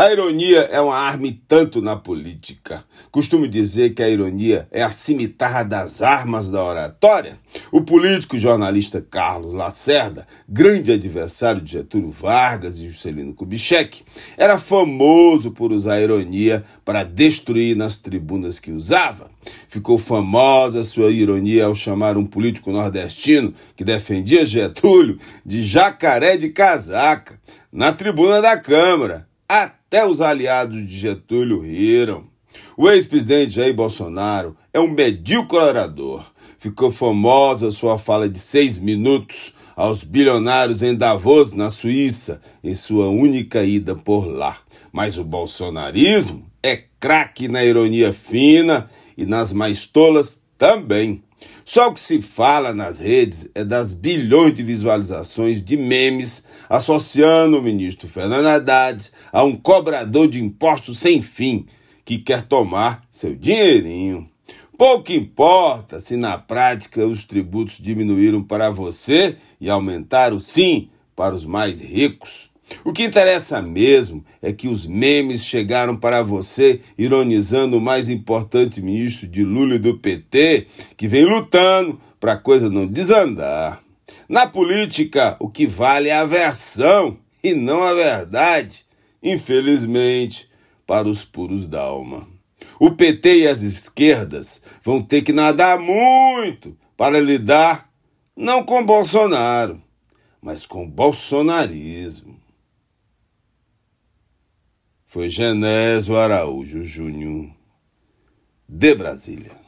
A ironia é uma arma e tanto na política. Costumo dizer que a ironia é a cimitarra das armas da oratória. O político e jornalista Carlos Lacerda, grande adversário de Getúlio Vargas e Juscelino Kubitschek, era famoso por usar a ironia para destruir nas tribunas que usava. Ficou famosa sua ironia ao chamar um político nordestino que defendia Getúlio de jacaré de casaca na tribuna da Câmara. Até os aliados de Getúlio riram. O ex-presidente Jair Bolsonaro é um medíocre orador. Ficou famosa sua fala de 6 minutos aos bilionários em Davos, na Suíça, em sua única ida por lá. Mas o bolsonarismo é craque na ironia fina e nas mais tolas também. Só o que se fala nas redes é das bilhões de visualizações de memes associando o ministro Fernando Haddad a um cobrador de impostos sem fim que quer tomar seu dinheirinho. Pouco importa se na prática os tributos diminuíram para você e aumentaram sim para os mais ricos. O que interessa mesmo é que os memes chegaram para você ironizando o mais importante ministro de Lula e do PT, que vem lutando para a coisa não desandar. Na política, o que vale é a versão e não a verdade, infelizmente, para os puros da alma. O PT e as esquerdas vão ter que nadar muito para lidar não com Bolsonaro, mas com bolsonarismo. Foi Genésio Araújo Júnior, de Brasília.